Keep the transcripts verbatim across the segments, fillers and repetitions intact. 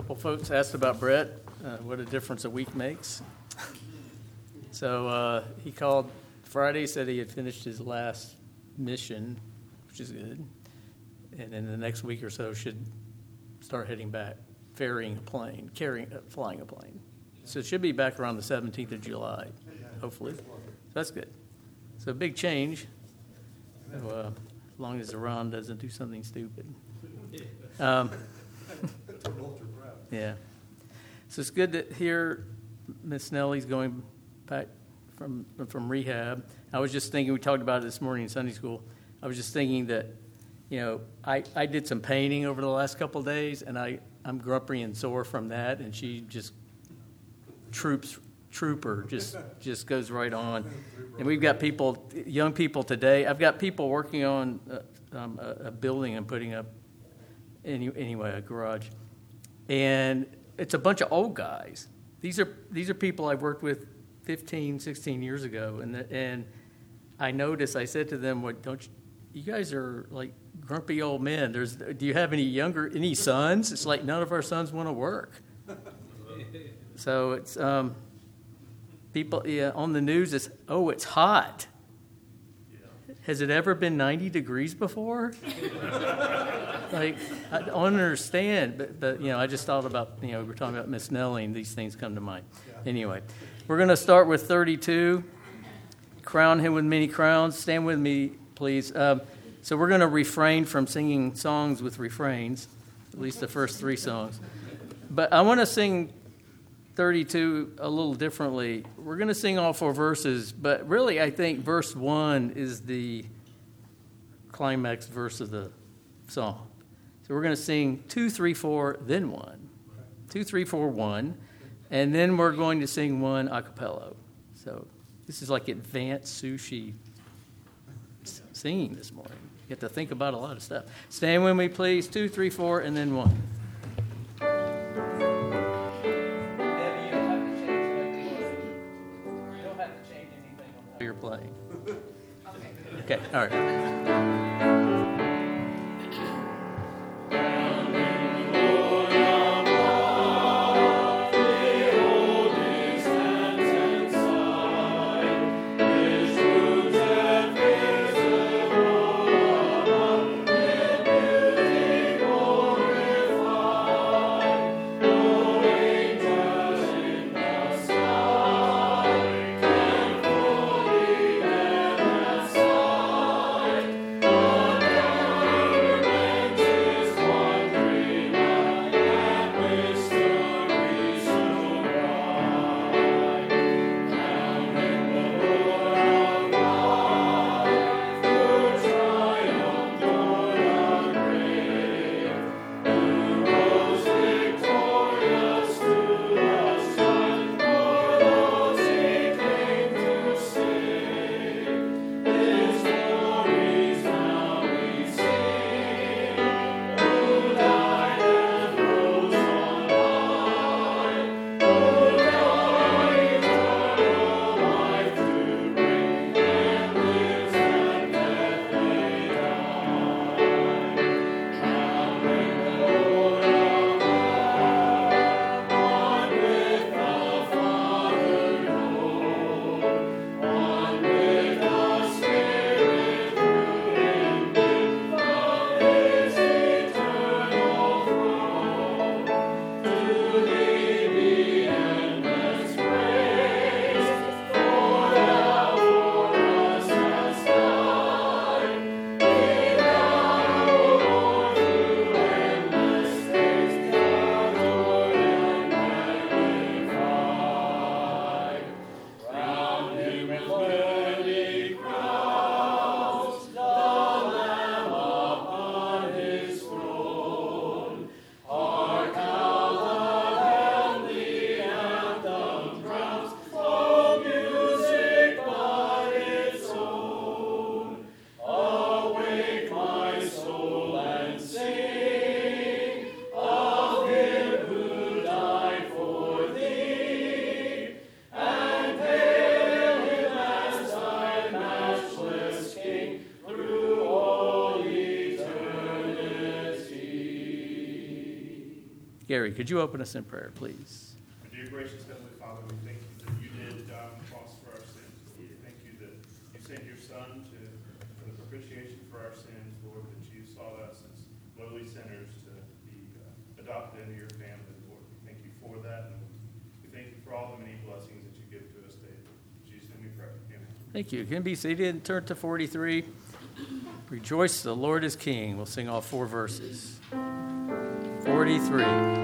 couple folks asked about Brett, uh, what a difference a week makes. So uh, he called Friday, said he had finished his last mission, which is good. And in the next week or so should start heading back, ferrying a plane, carrying, uh, flying a plane. So it should be back around the seventeenth of July, hopefully. So that's good. So a big change, so, uh, as long as Iran doesn't do something stupid. Um, yeah. So it's good to hear Miss Nellie's going back from from rehab. I was just thinking, we talked about it this morning in Sunday school. I was just thinking that, you know, I, I did some painting over the last couple of days, and I, I'm grumpy and sore from that, and she just troops, trooper, just just goes right on. And we've got people, young people today. I've got people working on uh, um, a, a building and putting up, any, anyway, a garage. And it's a bunch of old guys. These are these are people I've worked with fifteen, sixteen years ago, and the, and I noticed. I said to them, "What don't you, you guys are like grumpy old men? There's do you have any younger any sons? It's like none of our sons want to work." So it's um, people yeah, on the news. It's oh, it's hot. Has it ever been ninety degrees before? Like, I don't understand, but, but, you know, I just thought about, you know, we were talking about Miss Nellie, and these things come to mind. Yeah. Anyway, we're going to start with thirty-two, Crown Him with Many Crowns. Stand with me, please. Um, so we're going to refrain from singing songs with refrains, at least the first three songs. But I want to sing thirty-two a little differently. We're going to sing all four verses, but really I think verse one is the climax verse of the song. So we're going to sing two, three, four, then one. Two, three, four, one. And then we're going to sing one a cappella. So this is like advanced sushi singing this morning. You have to think about a lot of stuff. Stand with me, please. Two, three, four, and then one. You're playing. Okay. Okay, all right. Gary, could you open us in prayer, please? Dear gracious Heavenly Father, we thank you that you did die on the cross for our sins. We thank you that you sent your Son to, for the propitiation for our sins, Lord, that you sought us as lowly sinners to be uh, adopted into your family, Lord. We thank you for that, and we thank you for all the many blessings that you give to us daily. In Jesus' name we pray. Amen. Thank you. You can be seated and turn to forty-three. Rejoice, the Lord is King. We'll sing all four verses. forty-three.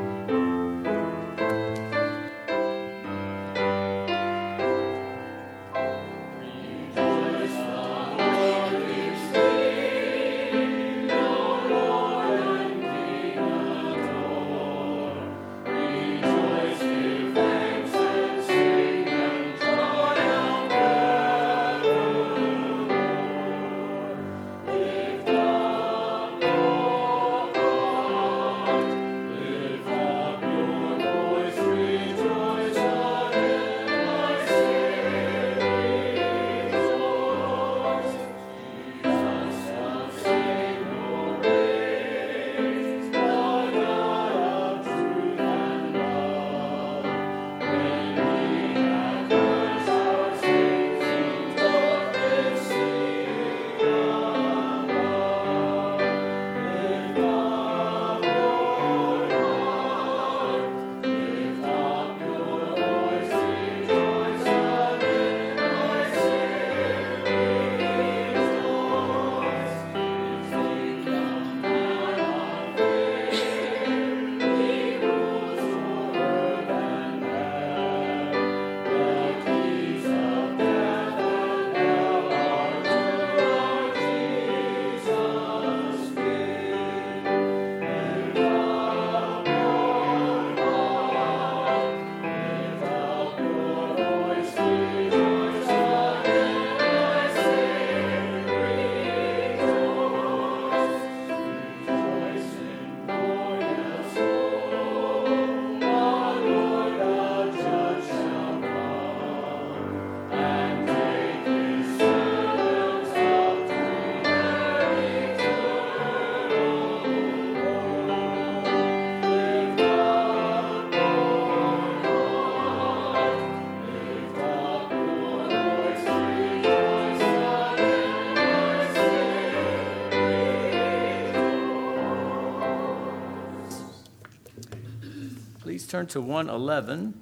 Please turn to one eleven.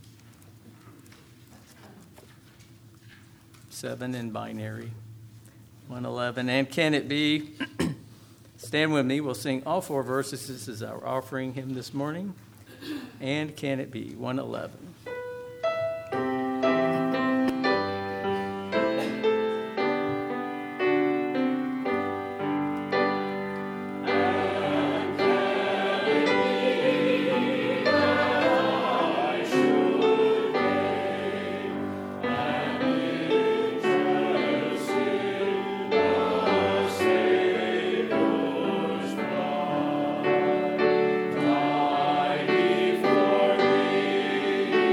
Seven in binary. one eleven. And can it be? Stand with me. We'll sing all four verses. This is our offering hymn this morning. And can it be? one eleven. Before me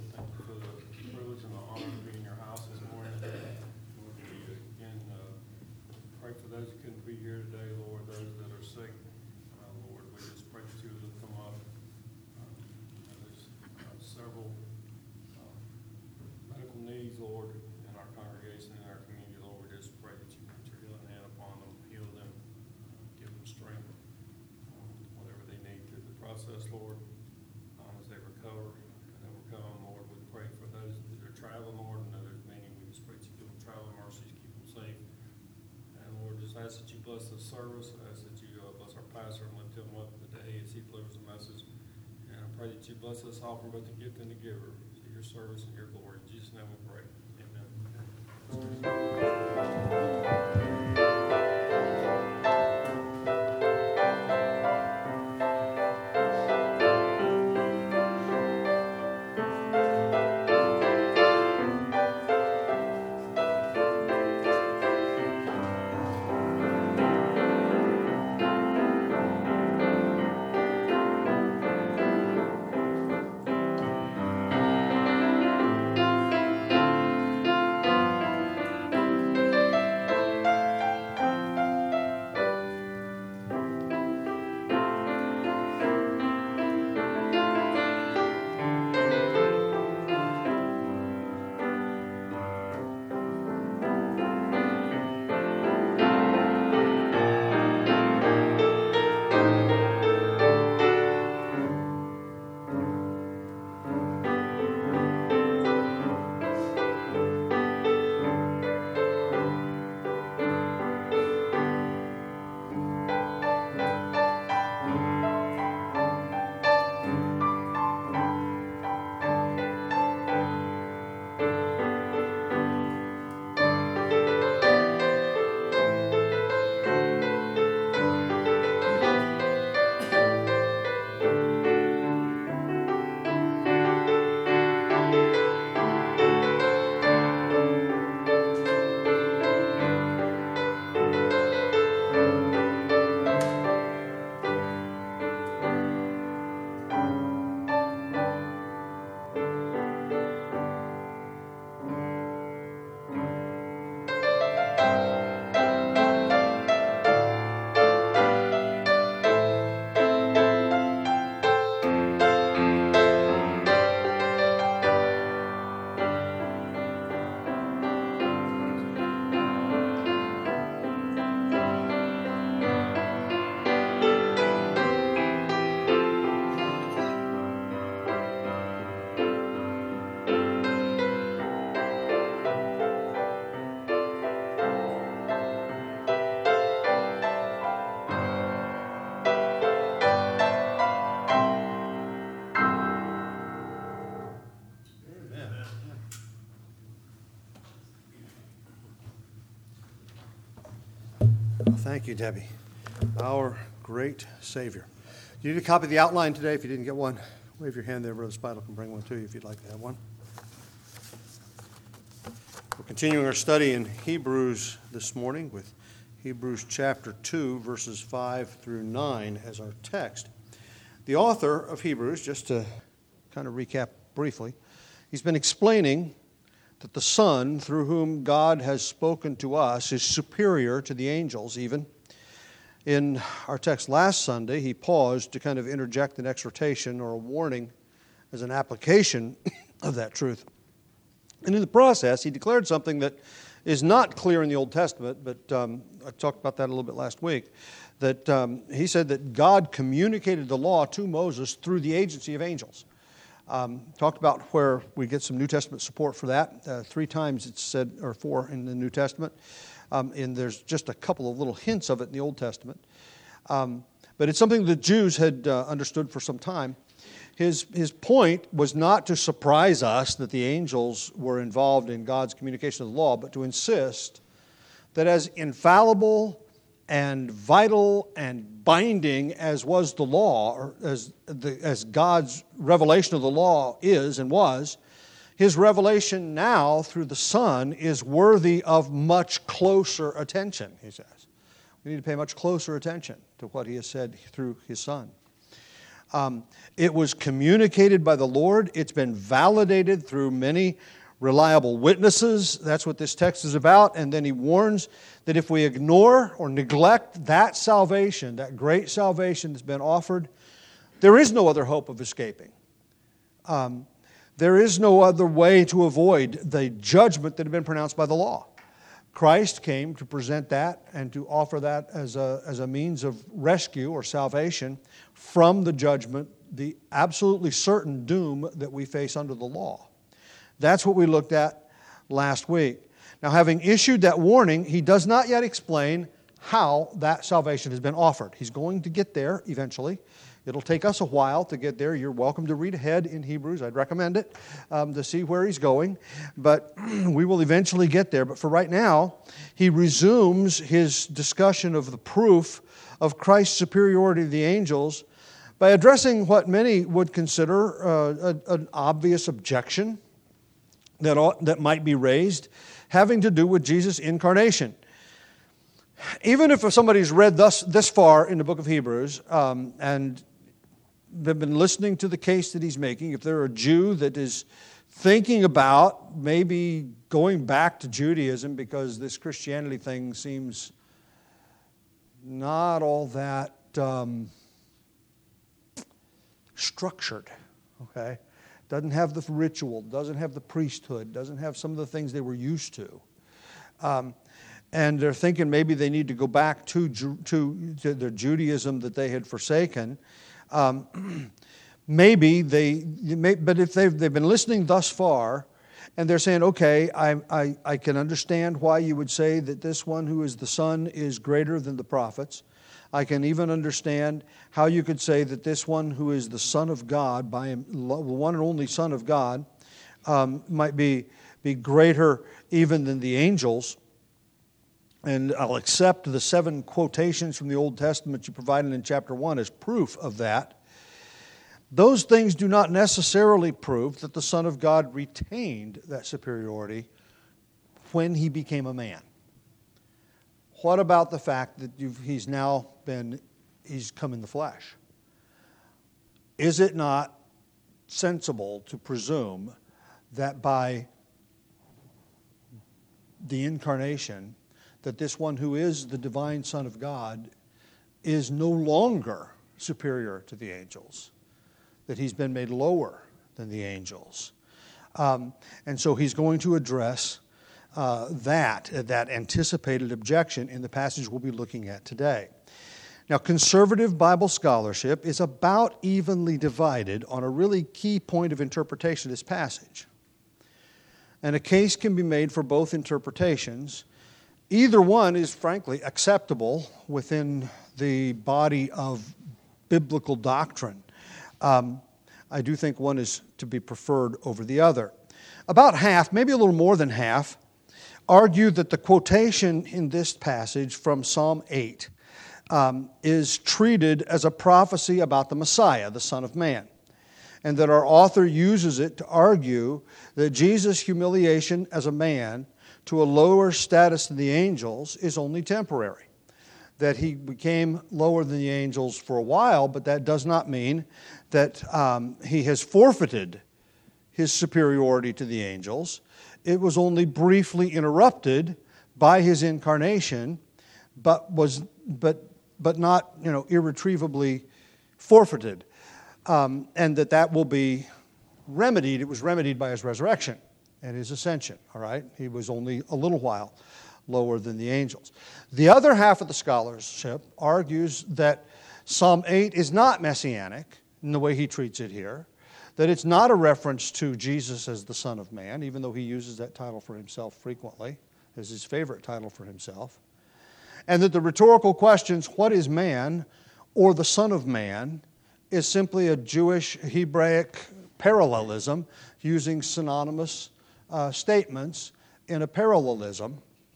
thank you for the privilege and the honor of being in your house this morning. Lord, we again uh, pray for those who couldn't be here today, Lord, those that are sick. Uh, Lord, we just pray that you would lift them up. Um, you know, there's uh, several uh, medical needs, Lord, in our congregation, in our community, Lord. We just pray that you put your healing hand upon them, heal them, uh, give them strength, um, whatever they need through the process, Lord. Um, as they recover and overcome, Lord, we pray for those that are traveling, Lord, and there's many. We just pray that you give them traveling mercies, keep them safe. And Lord, just ask that you bless the service, ask that you uh, bless our pastor and lift him up today as he delivers the message. And I pray that you bless us all from both the gift and the giver, to your service and your glory. In Jesus' name we pray. Amen. Thank you, Debbie, our great Savior. You need a copy of the outline today. If you didn't get one, wave your hand there. Brother Spidle can bring one to you if you'd like to have one. We're continuing our study in Hebrews this morning with Hebrews chapter two, verses five through nine as our text. The author of Hebrews, just to kind of recap briefly, he's been explaining that the Son, through whom God has spoken to us, is superior to the angels even. In our text last Sunday, he paused to kind of interject an exhortation or a warning as an application of that truth. And in the process, he declared something that is not clear in the Old Testament, but um, I talked about that a little bit last week, that um, he said that God communicated the law to Moses through the agency of angels. Um, talked about where we get some New Testament support for that. Uh, three times it's said, or four in the New Testament. Um, and there's just a couple of little hints of it in the Old Testament. Um, but it's something the Jews had uh, understood for some time. His, his point was not to surprise us that the angels were involved in God's communication of the law, but to insist that as infallible and vital and binding as was the law, or as, the, as God's revelation of the law is and was, his revelation now through the Son is worthy of much closer attention, he says. We need to pay much closer attention to what he has said through his Son. Um, it was communicated by the Lord. It's been validated through many reliable witnesses. That's what this text is about. And then he warns that if we ignore or neglect that salvation, that great salvation that's been offered, there is no other hope of escaping. Um, there is no other way to avoid the judgment that had been pronounced by the law. Christ came to present that and to offer that as a, as a means of rescue or salvation from the judgment, the absolutely certain doom that we face under the law. That's what we looked at last week. Now, having issued that warning, he does not yet explain how that salvation has been offered. He's going to get there eventually. It'll take us a while to get there. You're welcome to read ahead in Hebrews. I'd recommend it um, to see where he's going. But we will eventually get there. But for right now, he resumes his discussion of the proof of Christ's superiority to the angels by addressing what many would consider uh, a, an obvious objection that, ought, that might be raised, having to do with Jesus' incarnation. Even if somebody's read thus, this far in the book of Hebrews um, and they've been listening to the case that he's making, if they're a Jew that is thinking about maybe going back to Judaism because this Christianity thing seems not all that um, structured, okay? Doesn't have the ritual, doesn't have the priesthood, doesn't have some of the things they were used to. Um, and they're thinking maybe they need to go back to, to, to their Judaism that they had forsaken. Um, maybe they, may, but if they've, they've been listening thus far, and they're saying, okay, I, I, I can understand why you would say that this one who is the Son is greater than the prophets. I can even understand how you could say that this one who is the Son of God, by him, the one and only Son of God, um, might be, be greater even than the angels. And I'll accept the seven quotations from the Old Testament you provided in chapter one as proof of that. Those things do not necessarily prove that the Son of God retained that superiority when he became a man. What about the fact that you've, he's now been, he's come in the flesh? Is it not sensible to presume that by the incarnation, that this one who is the divine Son of God is no longer superior to the angels, that he's been made lower than the angels? Um, and so he's going to address uh, that, that anticipated objection in the passage we'll be looking at today. Now, conservative Bible scholarship is about evenly divided on a really key point of interpretation of this passage. And a case can be made for both interpretations. Either one is, frankly, acceptable within the body of biblical doctrine. Um, I do think one is to be preferred over the other. About half, maybe a little more than half, argue that the quotation in this passage from Psalm eight um, is treated as a prophecy about the Messiah, the Son of Man, and that our author uses it to argue that Jesus' humiliation as a man to a lower status than the angels is only temporary. That he became lower than the angels for a while, but that does not mean that um, he has forfeited his superiority to the angels. It was only briefly interrupted by his incarnation, but was but but not you know irretrievably forfeited, um, and that that will be remedied. It was remedied by his resurrection and his ascension, all right? He was only a little while lower than the angels. The other half of the scholarship argues that Psalm eight is not messianic in the way he treats it here, that it's not a reference to Jesus as the Son of Man, even though he uses that title for himself frequently, as his favorite title for himself, and that the rhetorical questions, what is man or the Son of Man, is simply a Jewish Hebraic parallelism using synonymous Uh, statements in a parallelism,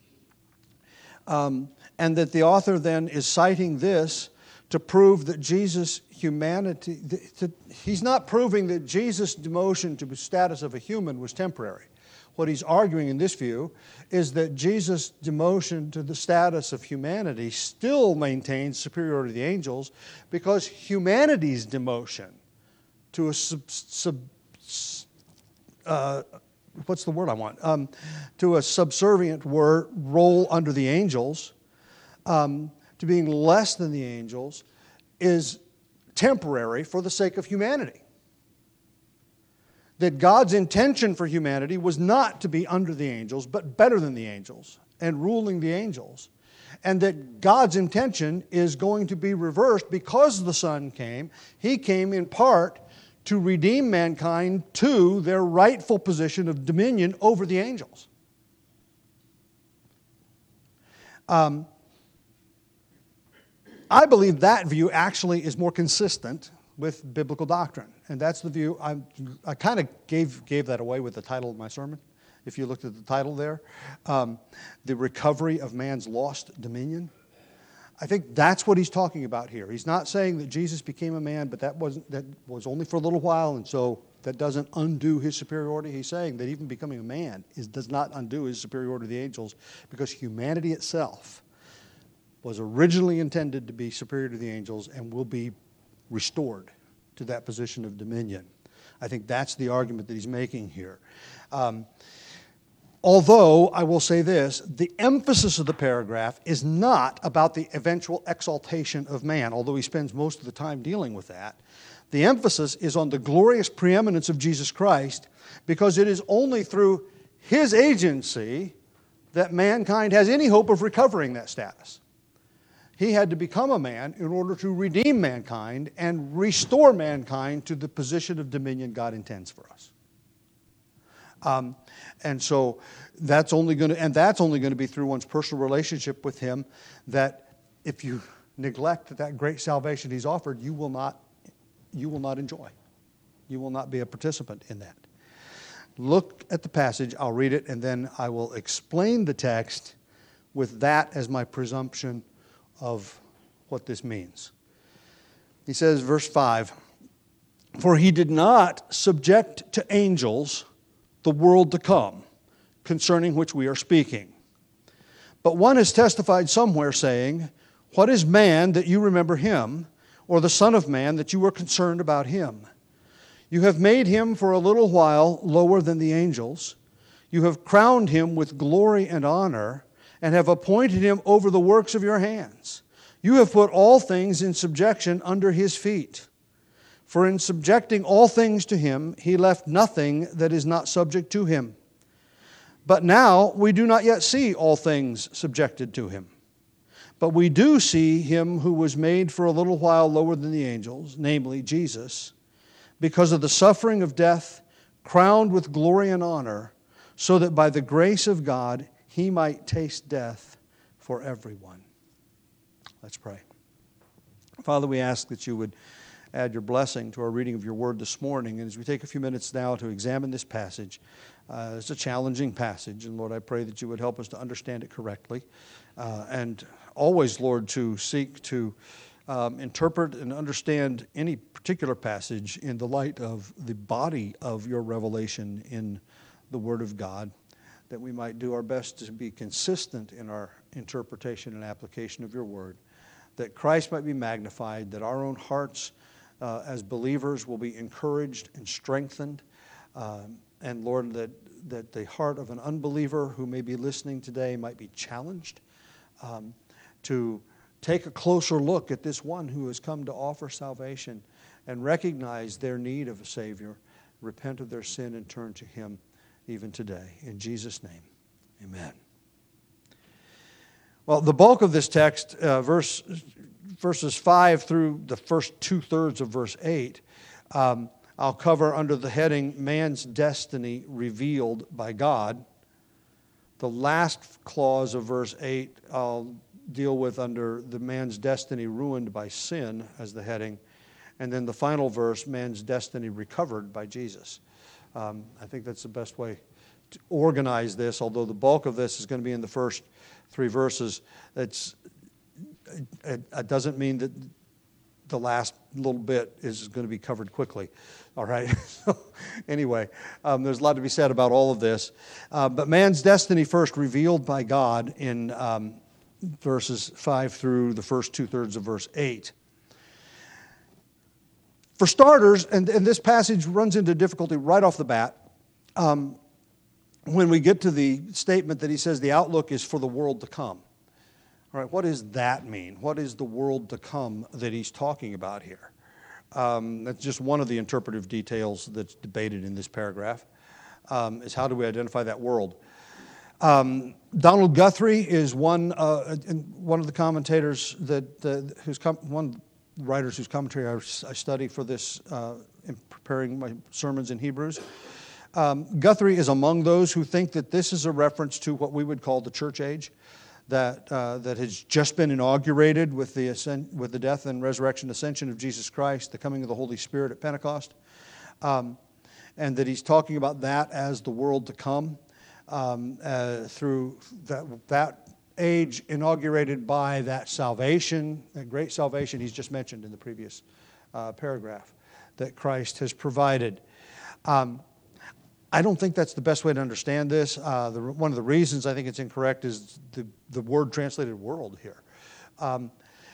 um, and that the author then is citing this to prove that Jesus' humanity, to, he's not proving that Jesus' demotion to the status of a human was temporary. what he's arguing in this view is that Jesus' demotion to the status of humanity still maintains superiority to the angels because humanity's demotion to a sub, sub uh, what's the word I want? Um, to a subservient word, role under the angels, um, to being less than the angels, is temporary for the sake of humanity. That God's intention for humanity was not to be under the angels, but better than the angels and ruling the angels. And that God's intention is going to be reversed because the Son came. He came in part to redeem mankind to their rightful position of dominion over the angels. Um, I believe that view actually is more consistent with biblical doctrine. And that's the view. I, I kind of gave, gave that away with the title of my sermon, if you looked at the title there. Um, the recovery of man's lost dominion. I think that's what he's talking about here. He's not saying that Jesus became a man, but that wasn't that was only for a little while, and so that doesn't undo his superiority. He's saying that even becoming a man is, does not undo his superiority to the angels, because humanity itself was originally intended to be superior to the angels and will be restored to that position of dominion. I think that's the argument that he's making here. Um, although, I will say this, the emphasis of the paragraph is not about the eventual exaltation of man, although he spends most of the time dealing with that. The emphasis is on the glorious preeminence of Jesus Christ, because it is only through his agency that mankind has any hope of recovering that status. He had to become a man in order to redeem mankind and restore mankind to the position of dominion God intends for us. Um, and so that's only going to, and that's only going to be through one's personal relationship with Him. That if you neglect that great salvation He's offered, you will not, you will not enjoy. You will not be a participant in that. Look at the passage. I'll read it, and then I will explain the text with that as my presumption of what this means. He says, verse five, "For he did not subject to angels the world to come, concerning which we are speaking. But one has testified somewhere, saying, What is man that you remember him, or the Son of Man that you are concerned about him? You have made him for a little while lower than the angels. You have crowned him with glory and honor, and have appointed him over the works of your hands. You have put all things in subjection under his feet. For in subjecting all things to him, he left nothing that is not subject to him. But now we do not yet see all things subjected to him. But we do see him who was made for a little while lower than the angels, namely Jesus, because of the suffering of death, crowned with glory and honor, so that by the grace of God he might taste death for everyone." Let's pray. Father, we ask that you would add your blessing to our reading of your word this morning. And as we take a few minutes now to examine this passage, uh, it's a challenging passage. And Lord, I pray that you would help us to understand it correctly. Uh, and always, Lord, to seek to um, interpret and understand any particular passage in the light of the body of your revelation in the Word of God, that we might do our best to be consistent in our interpretation and application of your Word, that Christ might be magnified, that our own hearts uh, as believers will be encouraged and strengthened, uh, and Lord, that, that the heart of an unbeliever who may be listening today might be challenged um, to take a closer look at this one who has come to offer salvation and recognize their need of a Savior, repent of their sin, and turn to Him even today. In Jesus' name, amen. Well, the bulk of this text, uh, verse, verses five through the first two-thirds of verse eight, um, I'll cover under the heading, Man's Destiny Revealed by God. The last clause of verse eight, I'll deal with under the man's destiny ruined by sin as the heading. And then the final verse, man's destiny recovered by Jesus. Um, I think that's the best way to organize this, although the bulk of this is going to be in the first three verses. It's, it, it doesn't mean that the last little bit is going to be covered quickly. All right. So anyway, um, there's a lot to be said about all of this. Uh, but man's destiny first revealed by God in um, verses five through the first two-thirds of verse eight. For starters, and, and this passage runs into difficulty right off the bat, um, when we get to the statement that he says the outlook is for the world to come. All right, what does that mean? What is the world to come that he's talking about here? Um, that's just one of the interpretive details that's debated in this paragraph, um, is how do we identify that world? Um, Donald Guthrie is one uh, one of the commentators that uh, who's com- one writers whose commentary I, I study for this uh, in preparing my sermons in Hebrews. Um, Guthrie is among those who think that this is a reference to what we would call the church age, that uh, that has just been inaugurated with the ascent, with the death and resurrection, ascension of Jesus Christ, the coming of the Holy Spirit at Pentecost, um, and that he's talking about that as the world to come um, uh, through that that age inaugurated by that salvation, that great salvation he's just mentioned in the previous uh, paragraph that Christ has provided. Um, I don't think that's the best way to understand this. Uh, the, one of the reasons I think it's incorrect is the, the word translated world here. Um,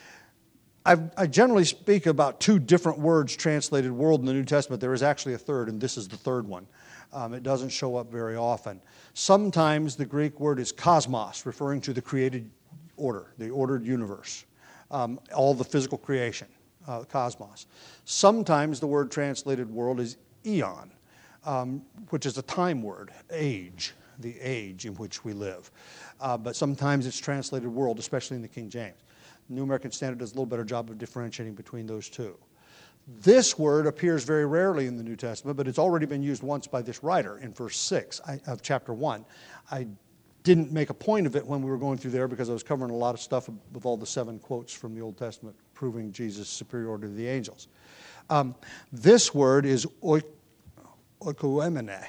I've, I generally speak about two different words translated world in the New Testament. There is actually a third, and this is the third one. Um, it doesn't show up very often. Sometimes the Greek word is cosmos, referring to the created order, the ordered universe, um, all the physical creation, uh, cosmos. Sometimes the word translated world is eon. Um, which is a time word, age, the age in which we live. Uh, but sometimes it's translated world, especially in the King James. The New American Standard does a little better job of differentiating between those two. This word appears very rarely in the New Testament, but it's already been used once by this writer in verse six of chapter one. I didn't make a point of it when we were going through there because I was covering a lot of stuff with all the seven quotes from the Old Testament proving Jesus' superiority to the angels. Um, this word is oik. Oikoemene,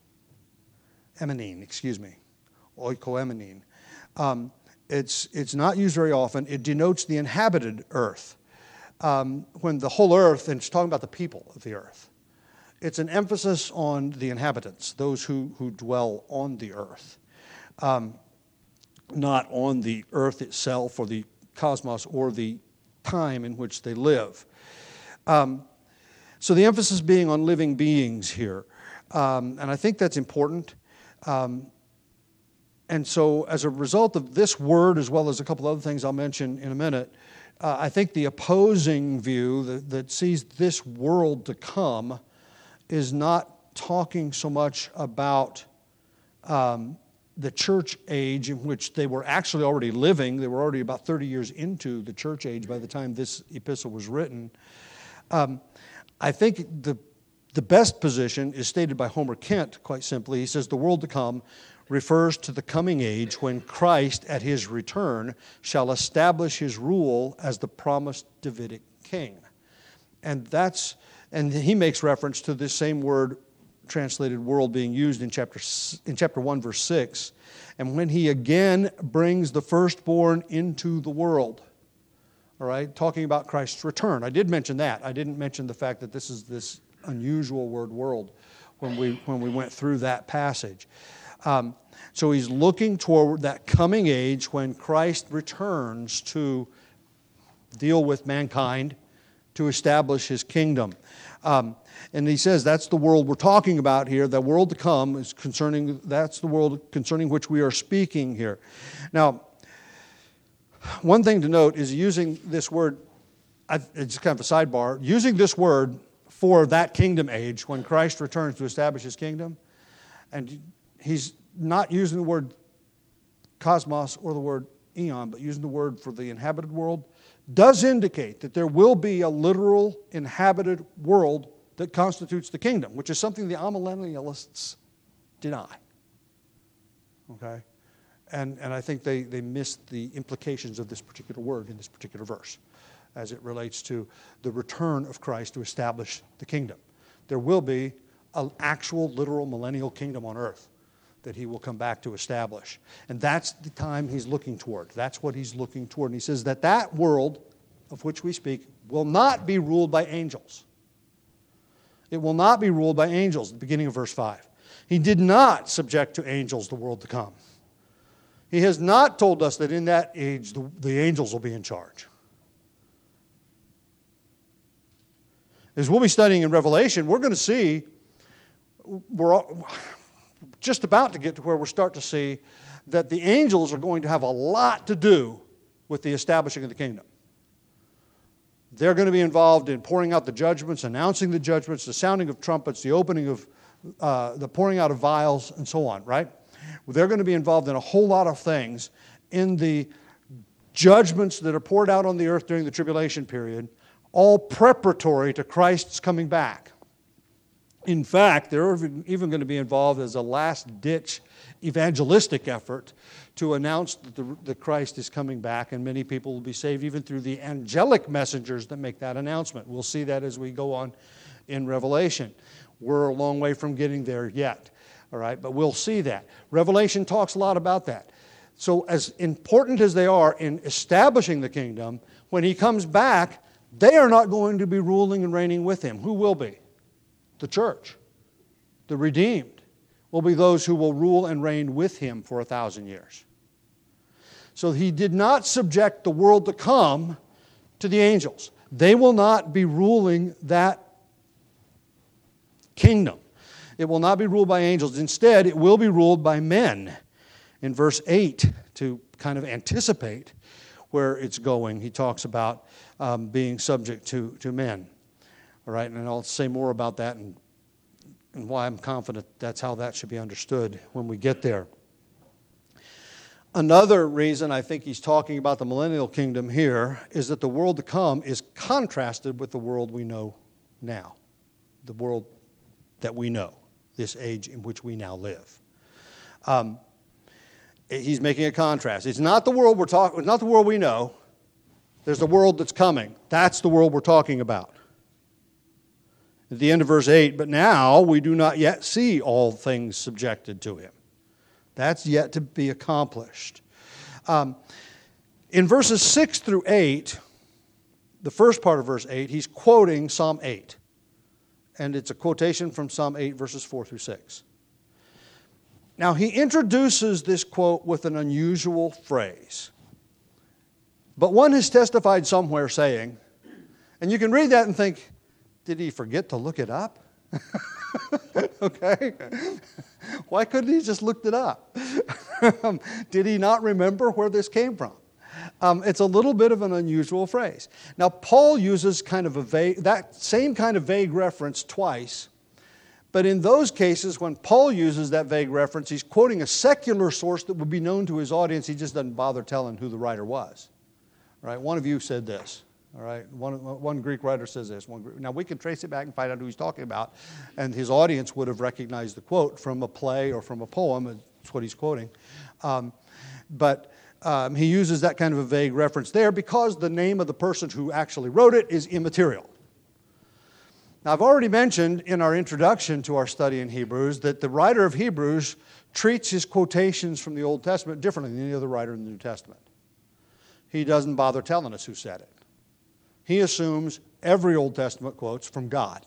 emenine, excuse me, oikoemenine. Um, it's it's not used very often. It denotes the inhabited earth. Um, when the whole earth, and it's talking about the people of the earth, it's an emphasis on the inhabitants, those who who dwell on the earth, um, not on the earth itself or the cosmos or the time in which they live. Um, So the emphasis being on living beings here. Um, and I think that's important. Um, and so as a result of this word, as well as a couple other things I'll mention in a minute, uh, I think the opposing view that, that sees this world to come is not talking so much about um, the church age in which they were actually already living. They were already about thirty years into the church age by the time this epistle was written. Um, I think the the best position is stated by Homer Kent, quite simply. He says, the world to come refers to the coming age when Christ, at his return, shall establish his rule as the promised Davidic king. And that's and he makes reference to this same word, translated world, being used in chapter in chapter one, verse six. And when he again brings the firstborn into the world. All right, talking about Christ's return. I did mention that. I didn't mention the fact that this is this unusual word world when we when we went through that passage. Um, so he's looking toward that coming age when Christ returns to deal with mankind, to establish his kingdom. Um, and he says that's the world we're talking about here. The world to come is concerning, that's the world concerning which we are speaking here. Now, one thing to note is using this word, it's kind of a sidebar, using this word for that kingdom age when Christ returns to establish his kingdom, and he's not using the word cosmos or the word eon, but using the word for the inhabited world, does indicate that there will be a literal inhabited world that constitutes the kingdom, which is something the amillennialists deny. Okay? And, and I think they, they missed the implications of this particular word in this particular verse as it relates to the return of Christ to establish the kingdom. There will be an actual, literal, millennial kingdom on earth that he will come back to establish. And that's the time he's looking toward. That's what he's looking toward. And he says that that world of which we speak will not be ruled by angels. It will not be ruled by angels, the beginning of verse five. He did not subject to angels the world to come. He has not told us that in that age the, the angels will be in charge. As we'll be studying in Revelation, we're going to see, we're all, just about to get to where we'll start to see that the angels are going to have a lot to do with the establishing of the kingdom. They're going to be involved in pouring out the judgments, announcing the judgments, the sounding of trumpets, the opening of, uh, the pouring out of vials, and so on, right? They're going to be involved in a whole lot of things in the judgments that are poured out on the earth during the tribulation period, all preparatory to Christ's coming back. In fact, they're even going to be involved as a last-ditch evangelistic effort to announce that the, the Christ is coming back, and many people will be saved even through the angelic messengers that make that announcement. We'll see that as we go on in Revelation. We're a long way from getting there yet, all right? But we'll see that. Revelation talks a lot about that. So as important as they are in establishing the kingdom, when he comes back, they are not going to be ruling and reigning with him. Who will be? The church. The redeemed will be those who will rule and reign with him for a thousand years. So he did not subject the world to come to the angels. They will not be ruling that kingdom. It will not be ruled by angels. Instead, it will be ruled by men. In verse eight, to kind of anticipate where it's going, he talks about um, being subject to, to men. All right, and I'll say more about that and, and why I'm confident that's how that should be understood when we get there. Another reason I think he's talking about the millennial kingdom here is that the world to come is contrasted with the world we know now, the world that we know, this age in which we now live. Um, he's making a contrast. It's not the world we're talking. It's not the world we know. There's the world that's coming. That's the world we're talking about. At the end of verse eight, but now we do not yet see all things subjected to him. That's yet to be accomplished. Um, in verses six through eight, the first part of verse eight, he's quoting Psalm eight. And it's a quotation from Psalm eight, verses four through six. Now, he introduces this quote with an unusual phrase. But one has testified somewhere saying, and you can read that and think, did he forget to look it up? Okay. Why couldn't he just looked it up? Did he not remember where this came from? Um, it's a little bit of an unusual phrase. Now, Paul uses kind of a vague, that same kind of vague reference twice. But in those cases, when Paul uses that vague reference, he's quoting a secular source that would be known to his audience. He just doesn't bother telling who the writer was. All right? One of you said this. All right, one, one Greek writer says this. One, now, we can trace it back and find out who he's talking about, and his audience would have recognized the quote from a play or from a poem. That's what he's quoting. Um, but um, he uses that kind of a vague reference there because the name of the person who actually wrote it is immaterial. Now, I've already mentioned in our introduction to our study in Hebrews that the writer of Hebrews treats his quotations from the Old Testament differently than any other writer in the New Testament. He doesn't bother telling us who said it. He assumes every Old Testament quote's from God.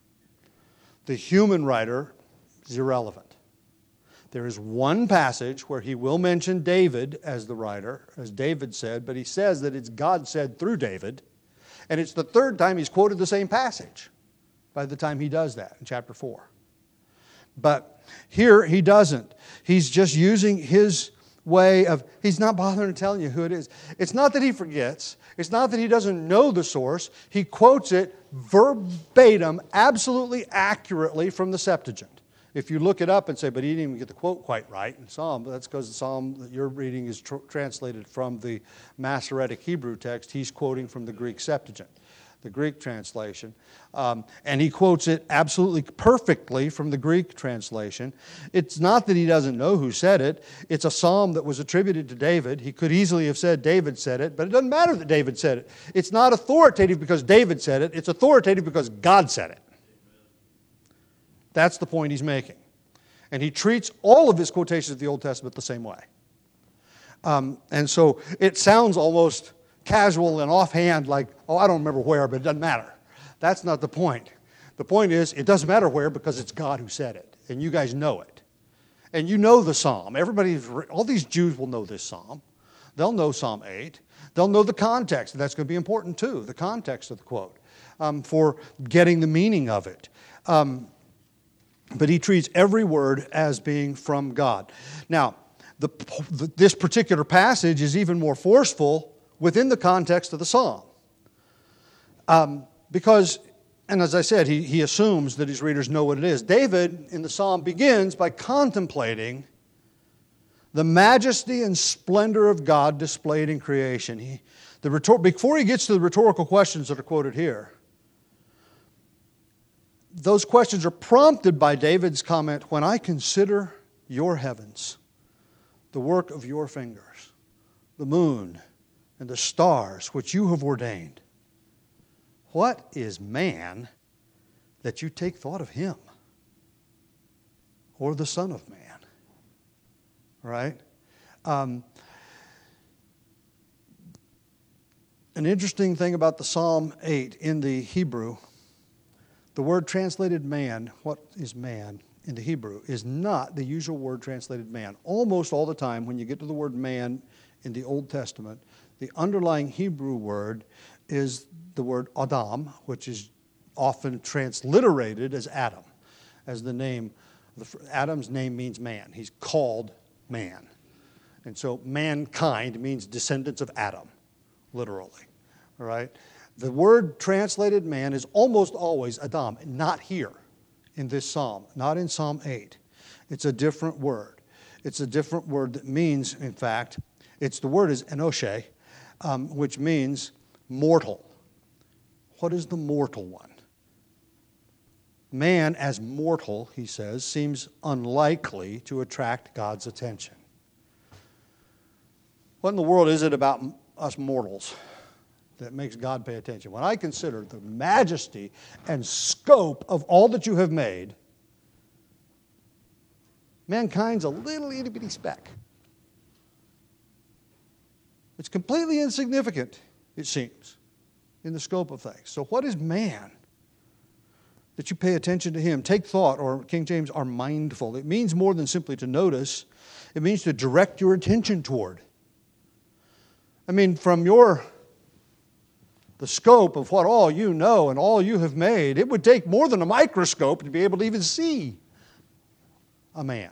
The human writer is irrelevant. There is one passage where he will mention David as the writer, as David said, but he says that it's God said through David, and it's the third time he's quoted the same passage by the time he does that in chapter four. But here he doesn't. He's just using his way of, he's not bothering telling you who it is. It's not that he forgets. It's not that he doesn't know the source. He quotes it verbatim, absolutely accurately from the Septuagint. If you look it up and say, but he didn't even get the quote quite right in Psalm, that's because the Psalm that you're reading is tr- translated from the Masoretic Hebrew text. He's quoting from the Greek Septuagint, the Greek translation. Um, and he quotes it absolutely perfectly from the Greek translation. It's not that he doesn't know who said it. It's a psalm that was attributed to David. He could easily have said David said it, but it doesn't matter that David said it. It's not authoritative because David said it. It's authoritative because God said it. That's the point he's making. And he treats all of his quotations of the Old Testament the same way. Um, and so it sounds almost casual and offhand like, oh, I don't remember where, but it doesn't matter. That's not the point. The point is, it doesn't matter where because it's God who said it, and you guys know it. And you know the psalm. Everybody, all these Jews will know this psalm. They'll know Psalm eight. They'll know the context, and that's going to be important too, the context of the quote, um, for getting the meaning of it. Um, but he treats every word as being from God. Now, the, the, this particular passage is even more forceful within the context of the psalm. Um, because, and as I said, he, he assumes that his readers know what it is. David in the psalm begins by contemplating the majesty and splendor of God displayed in creation. He, the rhetor- before he gets to the rhetorical questions that are quoted here, those questions are prompted by David's comment, when I consider your heavens, the work of your fingers, the moon and the stars which you have ordained. What is man that you take thought of him? Or the Son of Man? Right? Um, an interesting thing about the Psalm eight in the Hebrew, the word translated man, what is man in the Hebrew, is not the usual word translated man. Almost all the time when you get to the word man in the Old Testament, the underlying Hebrew word is the word Adam, which is often transliterated as Adam, as the name. Adam's name means man. He's called man. And so mankind means descendants of Adam, literally. All right? The word translated man is almost always Adam, not here in this psalm, not in Psalm eight. It's a different word. It's a different word that means, in fact, it's the word is enoshe, um, which means mortal. What is the mortal one? Man as mortal, he says, seems unlikely to attract God's attention. What in the world is it about us mortals that makes God pay attention? When I consider the majesty and scope of all that you have made, mankind's a little itty-bitty speck. It's completely insignificant, it seems, in the scope of things. So what is man that you pay attention to him? Take thought, or King James, are mindful. It means more than simply to notice. It means to direct your attention toward. I mean, from your, the scope of what all you know and all you have made, it would take more than a microscope to be able to even see a man.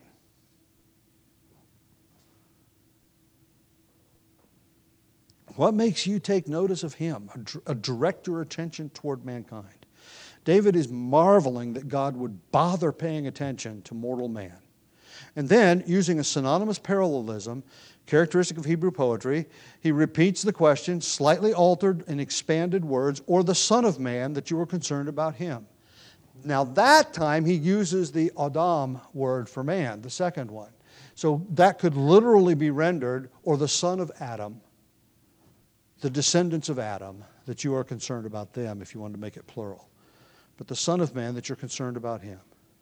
What makes you take notice of him, a direct your attention toward mankind? David is marveling that God would bother paying attention to mortal man. And then, using a synonymous parallelism, characteristic of Hebrew poetry, he repeats the question, slightly altered and expanded words, or the Son of Man, that you are concerned about him. Now that time he uses the Adam word for man, the second one. So that could literally be rendered, or the son of Adam, the descendants of Adam, that you are concerned about them, if you want to make it plural. But the Son of Man, that you're concerned about him.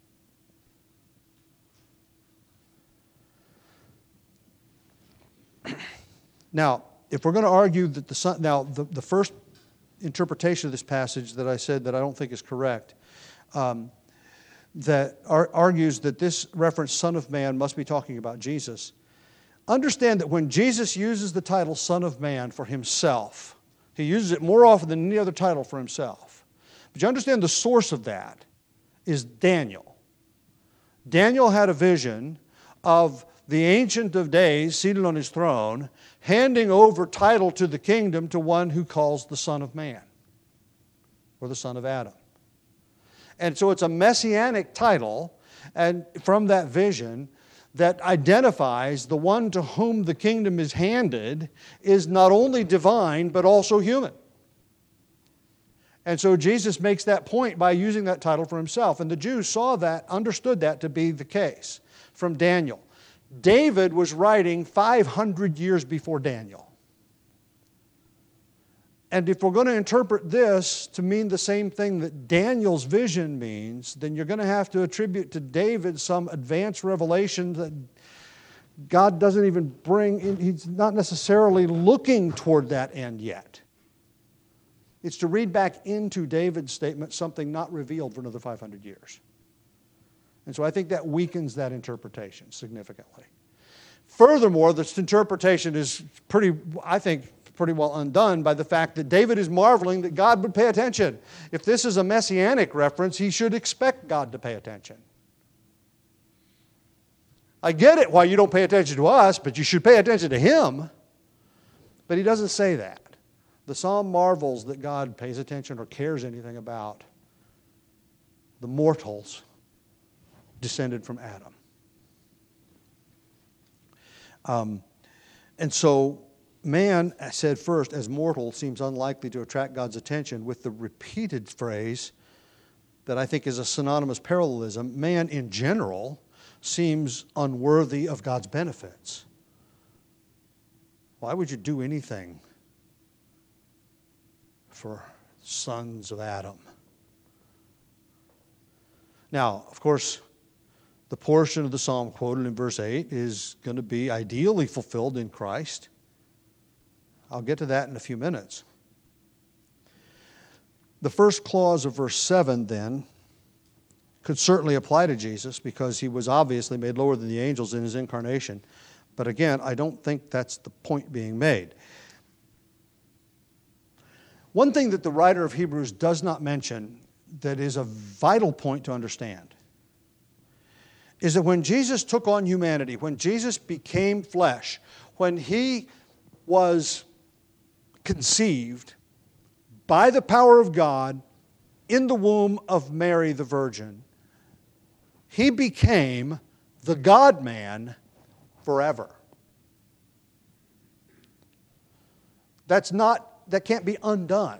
Now, if we're going to argue that the Son, now the, the first interpretation of this passage that I said that I don't think is correct, um, that ar- argues that this reference, Son of Man, must be talking about Jesus. Understand that when Jesus uses the title Son of Man for himself, he uses it more often than any other title for himself. But you understand the source of that is Daniel. Daniel had a vision of the Ancient of Days seated on his throne, handing over title to the kingdom to one who calls the Son of Man, or the Son of Adam. And so it's a messianic title, and from that vision, that identifies the one to whom the kingdom is handed is not only divine, but also human. And so Jesus makes that point by using that title for himself. And the Jews saw that, understood that to be the case from Daniel. David was writing five hundred years before Daniel. And if we're going to interpret this to mean the same thing that Daniel's vision means, then you're going to have to attribute to David some advanced revelation that God doesn't even bring, in, He's not necessarily looking toward that end yet. It's to read back into David's statement something not revealed for another five hundred years. And so I think that weakens that interpretation significantly. Furthermore, this interpretation is pretty, I think, pretty well undone by the fact that David is marveling that God would pay attention. If this is a messianic reference, he should expect God to pay attention. I get it why you don't pay attention to us, but you should pay attention to him. But he doesn't say that. The psalm marvels that God pays attention or cares anything about the mortals descended from Adam. Um, and so man, I said first, as mortal, seems unlikely to attract God's attention, with the repeated phrase that I think is a synonymous parallelism. Man in general seems unworthy of God's benefits. Why would you do anything for sons of Adam? Now, of course, the portion of the psalm quoted in verse eight is going to be ideally fulfilled in Christ. I'll get to that in a few minutes. The first clause of verse seven, then, could certainly apply to Jesus because he was obviously made lower than the angels in his incarnation. But again, I don't think that's the point being made. One thing that the writer of Hebrews does not mention that is a vital point to understand is that when Jesus took on humanity, when Jesus became flesh, when he was conceived by the power of God in the womb of Mary the Virgin, he became the God-man forever. That's not, that can't be undone.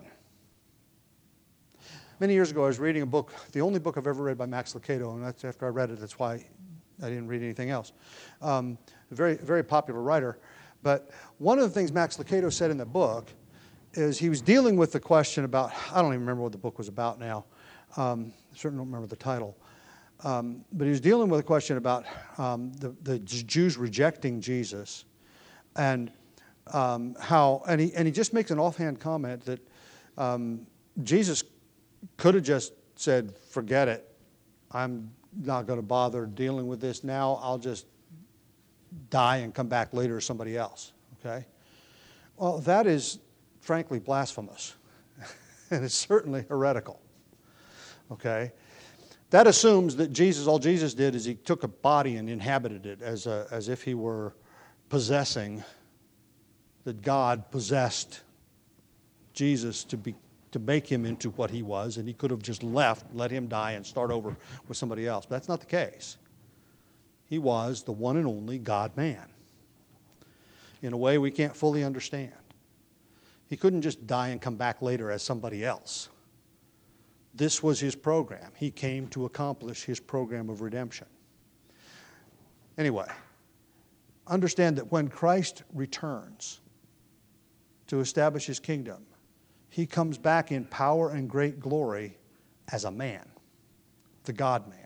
Many years ago, I was reading a book, the only book I've ever read by Max Lucado, and that's after I read it, that's why I didn't read anything else. Um, a very, very popular writer. But one of the things Max Lucado said in the book is he was dealing with the question about, I don't even remember what the book was about now. Um, I certainly don't remember the title. Um, but he was dealing with a question about um, the, the Jews rejecting Jesus and um, how, and he, and he just makes an offhand comment that um, Jesus could have just said, forget it, I'm not going to bother dealing with this now, I'll just die and come back later as somebody else, okay? Well, that is frankly blasphemous, and it's certainly heretical, okay? That assumes that Jesus, all Jesus did is he took a body and inhabited it as, a, as if he were possessing, that God possessed Jesus to be to make him into what he was, and he could have just left, let him die, and start over with somebody else. But that's not the case. He was the one and only God-man in a way we can't fully understand. He couldn't just die and come back later as somebody else. This was his program. He came to accomplish his program of redemption. Anyway, understand that when Christ returns to establish his kingdom, he comes back in power and great glory as a man, the God-man.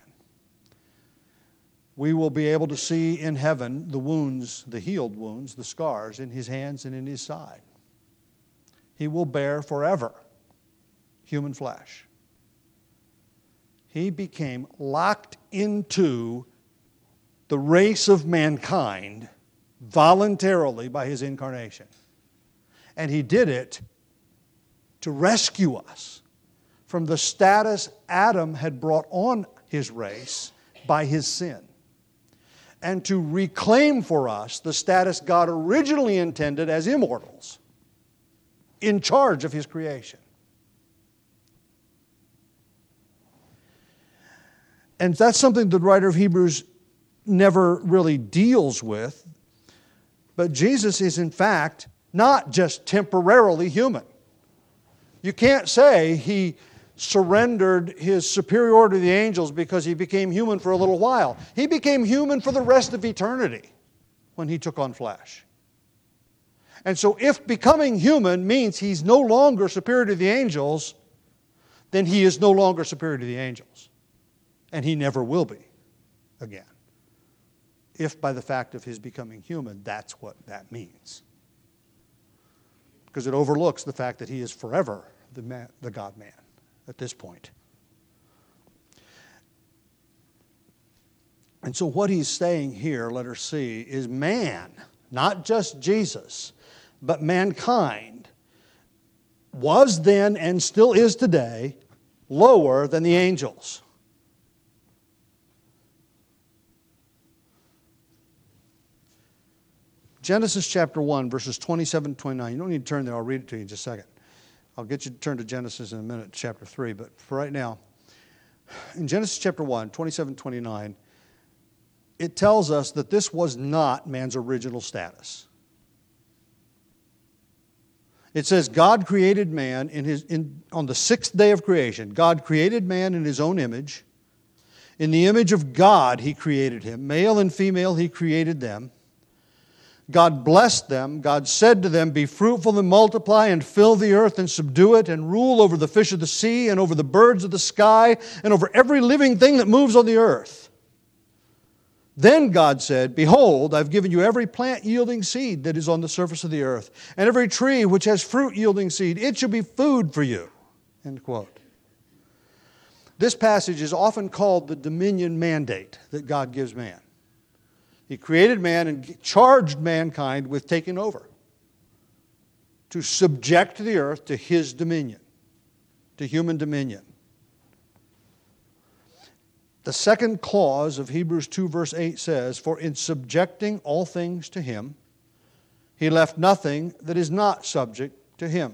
We will be able to see in heaven the wounds, the healed wounds, the scars in his hands and in his side. He will bear forever human flesh. He became locked into the race of mankind voluntarily by his incarnation. And he did it to rescue us from the status Adam had brought on his race by his sin, and to reclaim for us the status God originally intended as immortals in charge of his creation. And that's something the writer of Hebrews never really deals with, but Jesus is in fact not just temporarily human. You can't say he surrendered his superiority to the angels because he became human for a little while. He became human for the rest of eternity when he took on flesh. And so if becoming human means he's no longer superior to the angels, then he is no longer superior to the angels. And he never will be again. if by the fact of his becoming human, that's what that means. Because it overlooks the fact that he is forever the, man, the God-man at this point. And so what he's saying here, letter C, is man, not just Jesus, but mankind, was then and still is today lower than the angels. Genesis chapter one, verses twenty-seven to twenty-nine. You don't need to turn there. I'll read it to you in just a second. I'll get you to turn to Genesis in a minute, chapter three. But for right now, in Genesis chapter one, twenty-seven to twenty-nine, it tells us that this was not man's original status. It says God created man in his in, on the sixth day of creation. God created man in his own image. In the image of God he created him. Male and female he created them. God blessed them. God said to them, "Be fruitful and multiply and fill the earth and subdue it and rule over the fish of the sea and over the birds of the sky and over every living thing that moves on the earth." Then God said, "Behold, I've given you every plant yielding seed that is on the surface of the earth, and every tree which has fruit yielding seed. It shall be food for you." End quote. This passage is often called the dominion mandate that God gives man. He created man and charged mankind with taking over, to subject the earth to his dominion, to human dominion. The second clause of Hebrews two verse eight says, "For in subjecting all things to him, he left nothing that is not subject to him."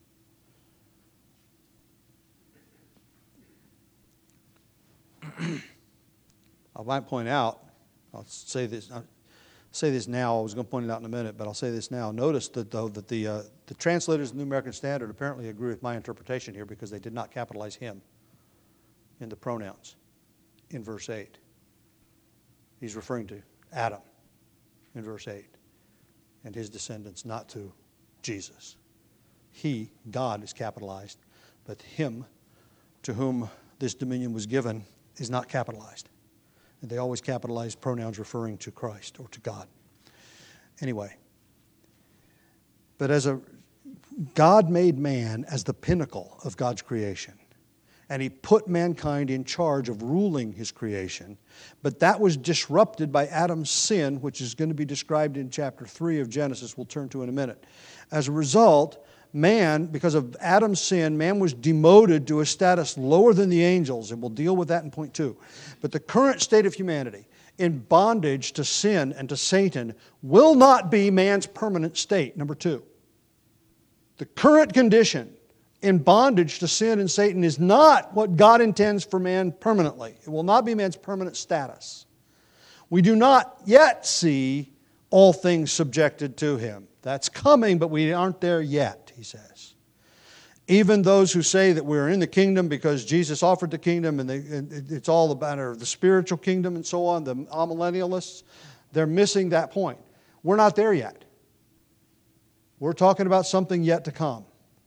I might point out, I'll say this, I'll say this now, I was going to point it out in a minute, but I'll say this now. Notice that though that the, uh, the translators of the New American Standard apparently agree with my interpretation here because they did not capitalize him in the pronouns in verse eight. He's referring to Adam in verse eight and his descendants, not to Jesus. He, God, is capitalized, but him to whom this dominion was given is not capitalized. And they always capitalize pronouns referring to Christ or to God. Anyway, but as a God made man as the pinnacle of God's creation. And he put mankind in charge of ruling his creation. But that was disrupted by Adam's sin, which is going to be described in chapter three of Genesis, we'll turn to in a minute. As a result, man, because of Adam's sin, man was demoted to a status lower than the angels, and we'll deal with that in point two. But the current state of humanity, in bondage to sin and to Satan, will not be man's permanent state, number two. The current condition in bondage to sin and Satan is not what God intends for man permanently. It will not be man's permanent status. We do not yet see all things subjected to him. That's coming, but we aren't there yet, he says. Even those who say that we're in the kingdom because Jesus offered the kingdom and, they, and it's all about the spiritual kingdom and so on, the amillennialists, they're missing that point. We're not there yet. We're talking about something yet to come.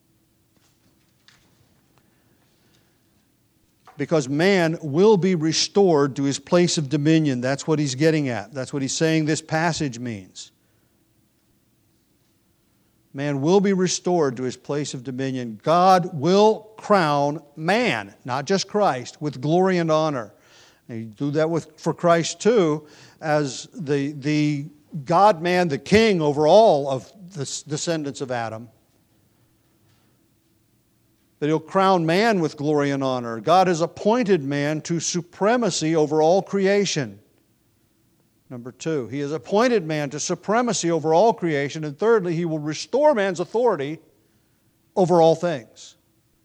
Because man will be restored to his place of dominion. That's what he's getting at. That's what he's saying this passage means. Man will be restored to his place of dominion. God will crown man, not just Christ, with glory and honor. And you do that with for Christ too, as the, the God-man, the king over all of the descendants of Adam. That he'll crown man with glory and honor. God has appointed man to supremacy over all creation. Number two, he has appointed man to supremacy over all creation. And thirdly, he will restore man's authority over all things.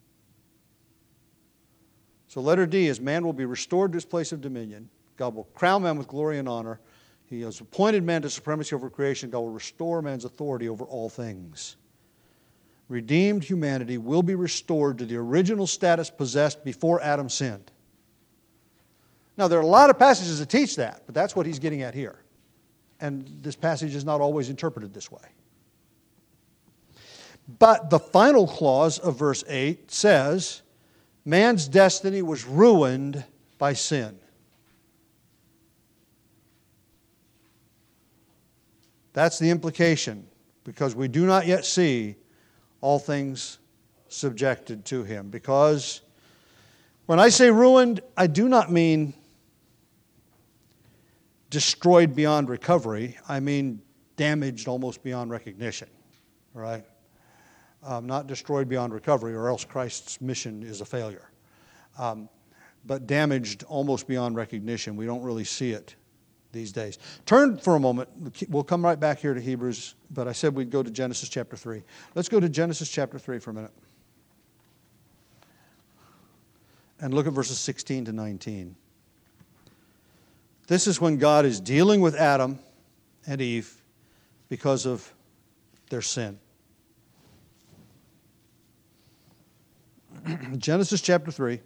So letter D is man will be restored to his place of dominion. God will crown man with glory and honor. He has appointed man to supremacy over creation. God will restore man's authority over all things. Redeemed humanity will be restored to the original status possessed before Adam sinned. Now, there are a lot of passages that teach that, but that's what he's getting at here. And this passage is not always interpreted this way. But the final clause of verse eight says, man's destiny was ruined by sin. That's the implication, because we do not yet see all things subjected to him. Because when I say ruined, I do not mean destroyed beyond recovery. I mean damaged almost beyond recognition. All right? Um, not destroyed beyond recovery, or else Christ's mission is a failure. Um, but damaged almost beyond recognition. We don't really see it these days. Turn for a moment. We'll come right back here to Hebrews, but I said we'd go to Genesis chapter three. Let's go to Genesis chapter three for a minute. And look at verses sixteen to nineteen. This is when God is dealing with Adam and Eve because of their sin. Genesis chapter three,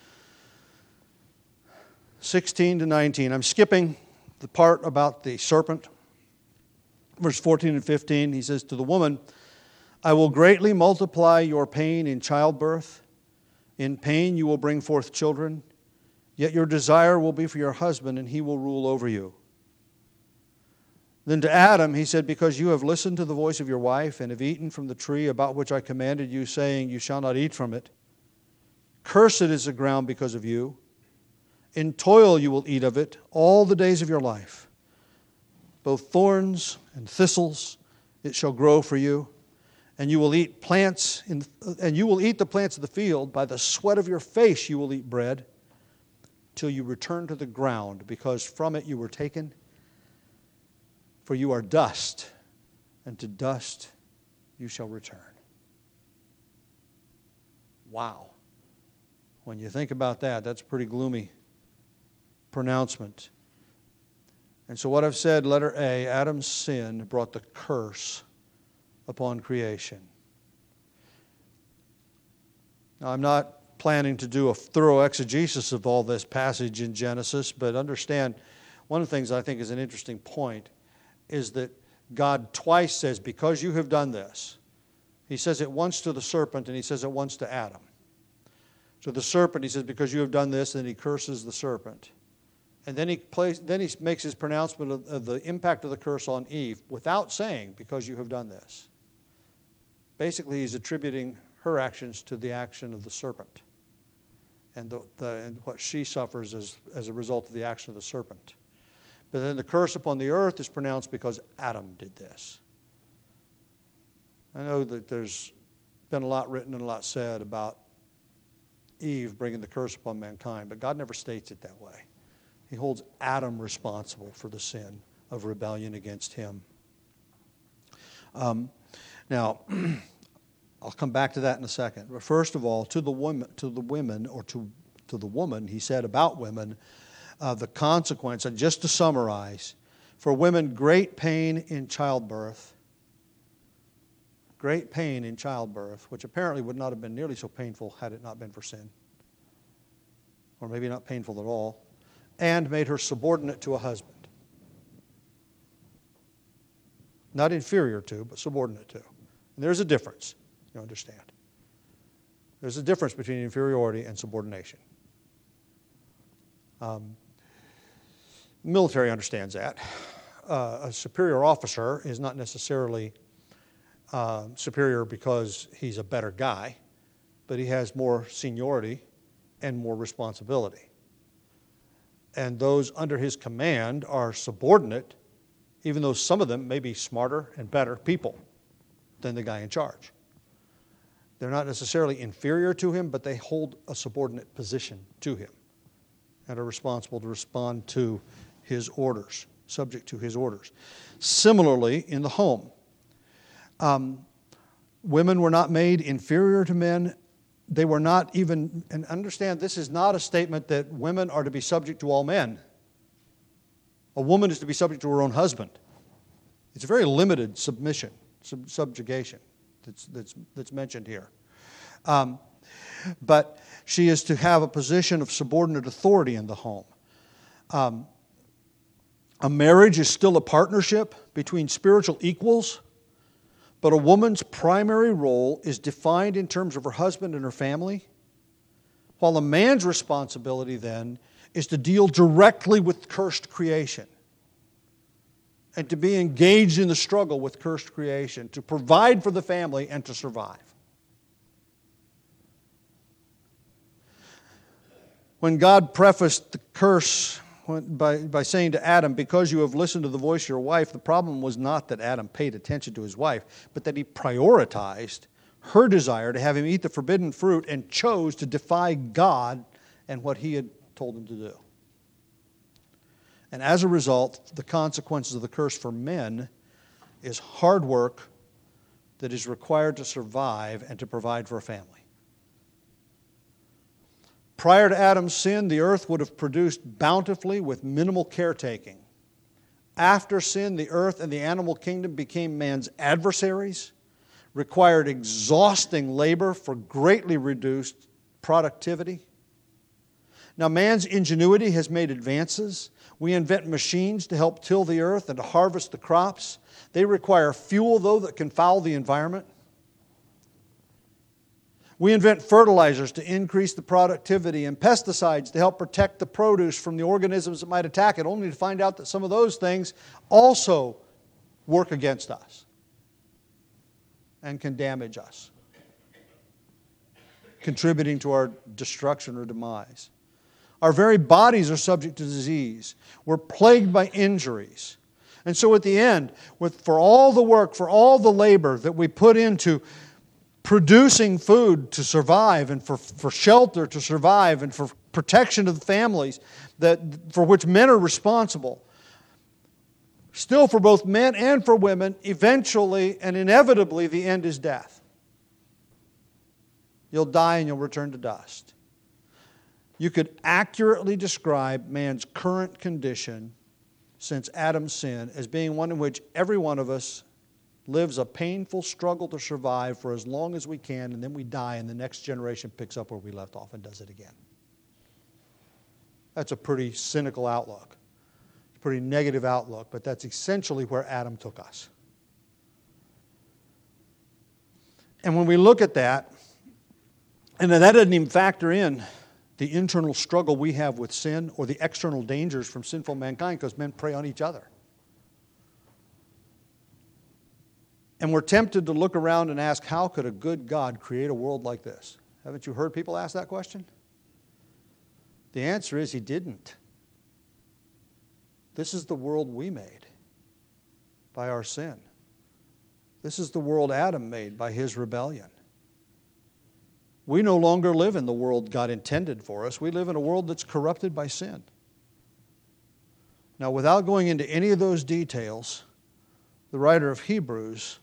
sixteen to nineteen. I'm skipping the part about the serpent. Verse fourteen and fifteen, he says, to the woman, I will greatly multiply your pain in childbirth. In pain you will bring forth children. Yet your desire will be for your husband, and he will rule over you. Then to Adam he said, because you have listened to the voice of your wife, and have eaten from the tree about which I commanded you, saying, you shall not eat from it. Cursed is the ground because of you. In toil you will eat of it all the days of your life. Both thorns and thistles it shall grow for you, and you will eat plants in, and you will eat the plants of the field. By the sweat of your face you will eat bread, till you return to the ground, because from it you were taken. For you are dust, and to dust you shall return. Wow. When you think about that, that's a pretty gloomy pronouncement. And so what I've said, letter A, Adam's sin brought the curse upon creation. Now, I'm not planning to do a thorough exegesis of all this passage in Genesis, but understand one of the things I think is an interesting point is that God twice says, because you have done this. He says it once to the serpent, and he says it once to Adam. So the serpent, he says, because you have done this, and he curses the serpent. And then he plays, then he makes his pronouncement of, of the impact of the curse on Eve without saying, because you have done this. Basically, he's attributing her actions to the action of the serpent and, the, the, and what she suffers as, as a result of the action of the serpent. But then the curse upon the earth is pronounced because Adam did this. I know that there's been a lot written and a lot said about Eve bringing the curse upon mankind, but God never states it that way. He holds Adam responsible for the sin of rebellion against him. Um, now, I'll come back to that in a second. But first of all, to the women, to the women, or to, to the woman, he said about women, uh, the consequence, and just to summarize, for women, great pain in childbirth, great pain in childbirth, which apparently would not have been nearly so painful had it not been for sin, or maybe not painful at all, and made her subordinate to a husband. Not inferior to, but subordinate to. And there's a difference, you understand. There's a difference between inferiority and subordination. Um, the military understands that. Uh, a superior officer is not necessarily uh, superior because he's a better guy, but he has more seniority and more responsibility. And those under his command are subordinate, even though some of them may be smarter and better people than the guy in charge. They're not necessarily inferior to him, but they hold a subordinate position to him and are responsible to respond to his orders, subject to his orders. Similarly, in the home, um, women were not made inferior to men. They were not even, and understand this is not a statement that women are to be subject to all men. A woman is to be subject to her own husband. It's a very limited submission, sub- subjugation that's, that's, that's mentioned here. Um, but she is to have a position of subordinate authority in the home. Um, a marriage is still a partnership between spiritual equals, but a woman's primary role is defined in terms of her husband and her family, while a man's responsibility then is to deal directly with cursed creation and to be engaged in the struggle with cursed creation, to provide for the family and to survive. When God prefaced the curse by, by saying to Adam, because you have listened to the voice of your wife, the problem was not that Adam paid attention to his wife, but that he prioritized her desire to have him eat the forbidden fruit and chose to defy God and what he had told him to do. And as a result, the consequences of the curse for men is hard work that is required to survive and to provide for a family. Prior to Adam's sin, the earth would have produced bountifully with minimal caretaking. After sin, the earth and the animal kingdom became man's adversaries, required exhausting labor for greatly reduced productivity. Now, man's ingenuity has made advances. We invent machines to help till the earth and to harvest the crops. They require fuel, though, that can foul the environment. We invent fertilizers to increase the productivity and pesticides to help protect the produce from the organisms that might attack it, only to find out that some of those things also work against us and can damage us, contributing to our destruction or demise. Our very bodies are subject to disease. We're plagued by injuries. And so at the end, with, for all the work, for all the labor that we put into producing food to survive and for, for shelter to survive and for protection of the families that, for which men are responsible, still for both men and for women, eventually and inevitably the end is death. You'll die and you'll return to dust. You could accurately describe man's current condition since Adam's sin as being one in which every one of us lives a painful struggle to survive for as long as we can, and then we die and the next generation picks up where we left off and does it again. That's a pretty cynical outlook, a pretty negative outlook, but that's essentially where Adam took us. And when we look at that, and that doesn't even factor in the internal struggle we have with sin or the external dangers from sinful mankind, because men prey on each other. And we're tempted to look around and ask, how could a good God create a world like this? Haven't you heard people ask that question? The answer is he didn't. This is the world we made by our sin. This is the world Adam made by his rebellion. We no longer live in the world God intended for us. We live in a world that's corrupted by sin. Now, without going into any of those details, the writer of Hebrews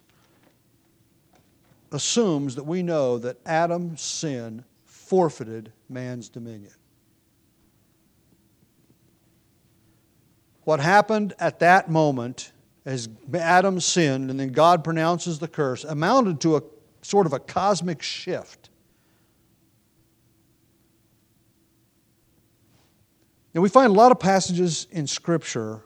assumes that we know that Adam's sin forfeited man's dominion. What happened at that moment as Adam sinned and then God pronounces the curse amounted to a sort of a cosmic shift. Now, we find a lot of passages in Scripture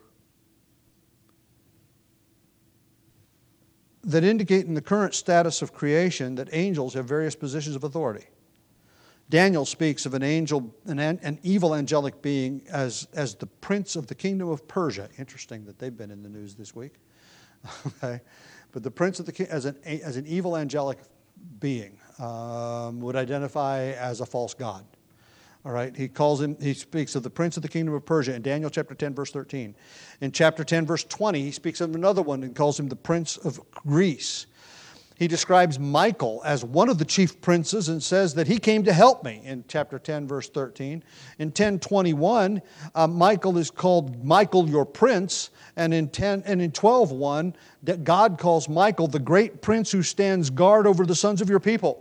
that indicate in the current status of creation that angels have various positions of authority. Daniel speaks of an angel, an, an evil angelic being as, as the prince of the kingdom of Persia. Interesting that they've been in the news this week. Okay, but the prince of the as an as an evil angelic being um, would identify as a false god. All right, he calls him. He speaks of the prince of the kingdom of Persia in Daniel chapter ten, verse thirteen. In chapter ten, verse twenty, he speaks of another one and calls him the prince of Greece. He describes Michael as one of the chief princes and says that he came to help me in chapter ten, verse thirteen. In ten twenty-one, uh, Michael is called Michael your prince, and in ten and in twelve one, that God calls Michael the great prince who stands guard over the sons of your people.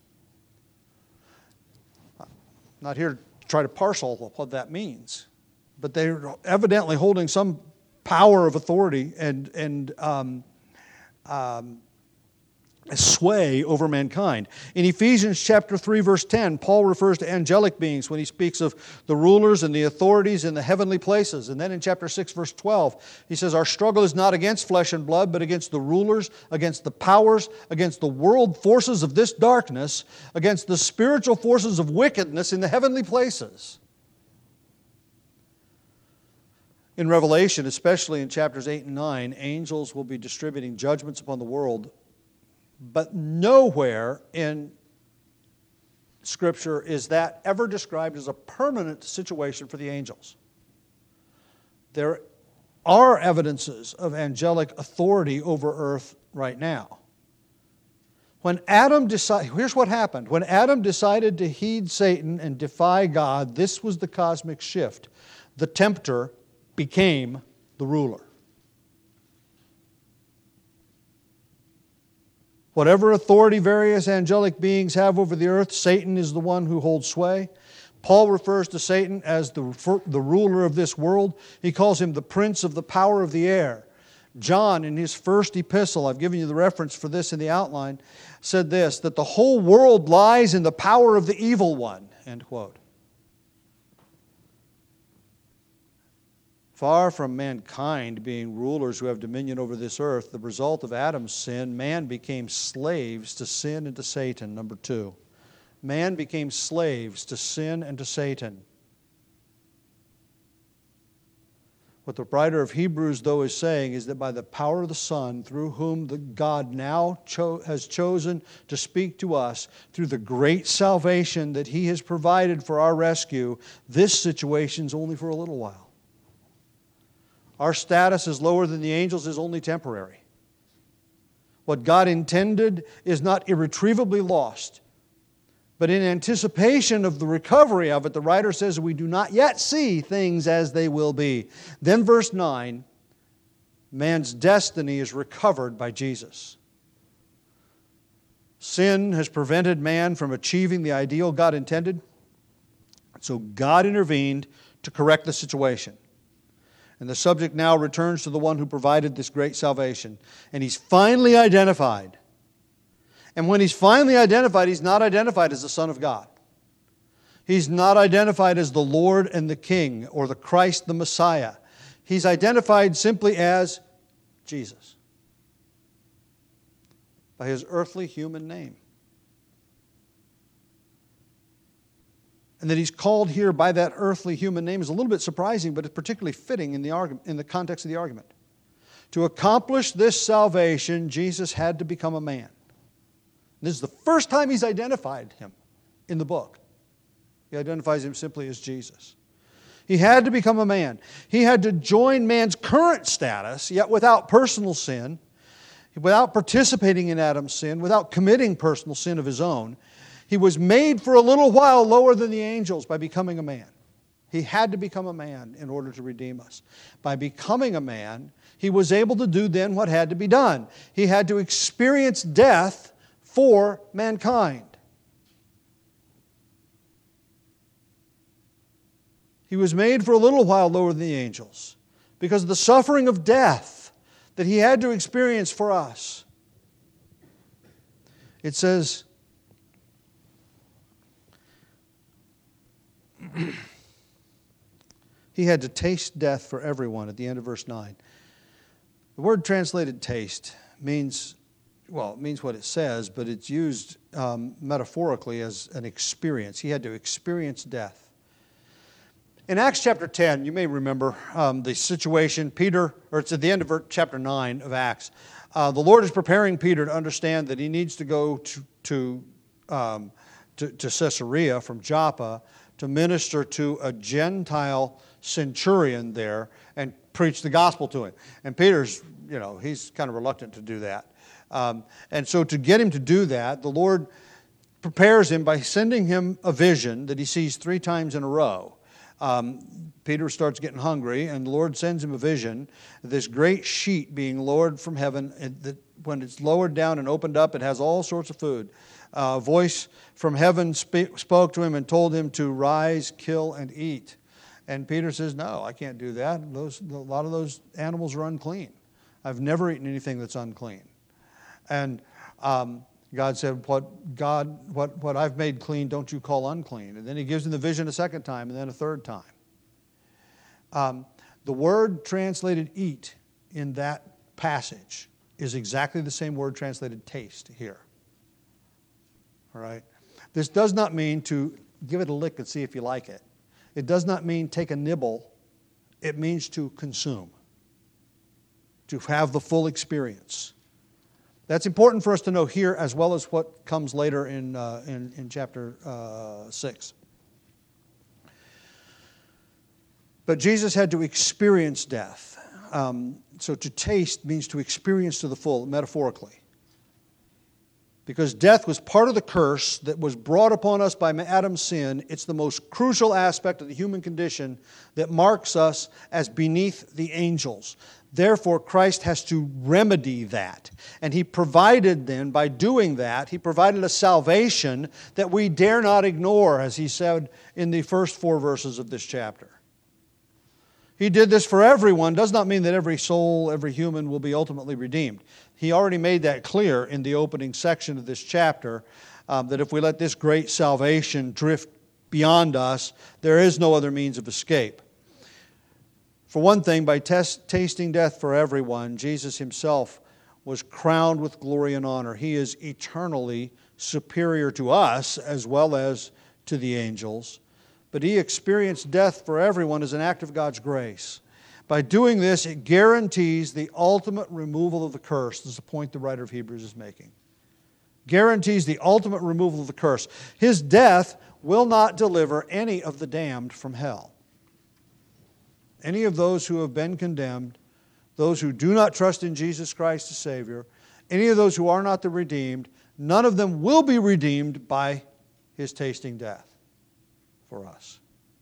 Not here to try to parcel what that means, but they're evidently holding some power of authority and and um, um, sway over mankind. In Ephesians chapter three, verse ten, Paul refers to angelic beings when he speaks of the rulers and the authorities in the heavenly places. And then in chapter six, verse twelve, he says, our struggle is not against flesh and blood, but against the rulers, against the powers, against the world forces of this darkness, against the spiritual forces of wickedness in the heavenly places. In Revelation, especially in chapters eight and nine, angels will be distributing judgments upon the world, but nowhere in Scripture is that ever described as a permanent situation for the angels. There are evidences of angelic authority over earth right now. When Adam decided, here's what happened. When Adam decided to heed Satan and defy God, this was the cosmic shift. The tempter became the ruler. Whatever authority various angelic beings have over the earth, Satan is the one who holds sway. Paul refers to Satan as the, the ruler of this world. He calls him the prince of the power of the air. John, in his first epistle, I've given you the reference for this in the outline, said this, that the whole world lies in the power of the evil one, end quote. Far from mankind being rulers who have dominion over this earth, the result of Adam's sin, man became slaves to sin and to Satan, number two. Man became slaves to sin and to Satan. What the writer of Hebrews, though, is saying is that by the power of the Son, through whom the God now cho- has chosen to speak to us, through the great salvation that He has provided for our rescue, this situation's only for a little while. Our status as lower than the angels is only temporary. What God intended is not irretrievably lost. But in anticipation of the recovery of it, the writer says we do not yet see things as they will be. Then verse nine, man's destiny is recovered by Jesus. Sin has prevented man from achieving the ideal God intended. So God intervened to correct the situation. And the subject now returns to the one who provided this great salvation. And he's finally identified. And when he's finally identified, he's not identified as the Son of God. He's not identified as the Lord and the King or the Christ the Messiah. He's identified simply as Jesus, by His earthly human name. And that He's called here by that earthly human name is a little bit surprising, but it's particularly fitting in the argument, in the context of the argument. To accomplish this salvation, Jesus had to become a man. This is the first time He's identified Him in the book. He identifies Him simply as Jesus. He had to become a man. He had to join man's current status, yet without personal sin, without participating in Adam's sin, without committing personal sin of His own. He was made for a little while lower than the angels by becoming a man. He had to become a man in order to redeem us. By becoming a man, He was able to do then what had to be done. He had to experience death for mankind. He was made for a little while lower than the angels because of the suffering of death that He had to experience for us. It says, He had to taste death for everyone at the end of verse nine. The word translated taste means, well, it means what it says, but it's used um, metaphorically as an experience. He had to experience death. In Acts chapter ten, you may remember um, the situation. Peter, or it's at the end of chapter nine of Acts. Uh, the Lord is preparing Peter to understand that he needs to go to to, um, to, to Caesarea from Joppa to minister to a Gentile centurion there and preach the gospel to him. And Peter's, you know, he's kind of reluctant to do that. Um, and so to get him to do that, the Lord prepares him by sending him a vision that he sees three times in a row. Um, Peter starts getting hungry, and the Lord sends him a vision, this great sheet being lowered from heaven. And that when it's lowered down and opened up, it has all sorts of food. Uh, a voice from heaven sp- spoke to him and told him to rise, kill, and eat. And Peter says, no, I can't do that. Those, a lot of those animals are unclean. I've never eaten anything that's unclean. And um, God said, what God, what, what I've made clean, don't you call unclean. And then He gives him the vision a second time, and then a third time. Um, the word translated eat in that passage is exactly the same word translated taste here. All right? This does not mean to give it a lick and see if you like it. It does not mean take a nibble It means to consume, to have the full experience. That's important for us to know here as well as what comes later in, uh, in, in chapter uh, six. But Jesus had to experience death. Um, so to taste means to experience to the full, metaphorically. Because death was part of the curse that was brought upon us by Adam's sin. It's the most crucial aspect of the human condition that marks us as beneath the angels. Therefore, Christ has to remedy that. And He provided then, by doing that, He provided a salvation that we dare not ignore, as He said in the first four verses of this chapter. He did this for everyone. Does not mean that every soul, every human will be ultimately redeemed. He already made that clear in the opening section of this chapter, um, that if we let this great salvation drift beyond us, there is no other means of escape. For one thing, by test, tasting death for everyone, Jesus Himself was crowned with glory and honor. He is eternally superior to us as well as to the angels. But He experienced death for everyone as an act of God's grace. By doing this, it guarantees the ultimate removal of the curse. This is the point the writer of Hebrews is making. Guarantees the ultimate removal of the curse. His death will not deliver any of the damned from hell. Any of those who have been condemned, those who do not trust in Jesus Christ as Savior, any of those who are not the redeemed, none of them will be redeemed by His tasting death for us.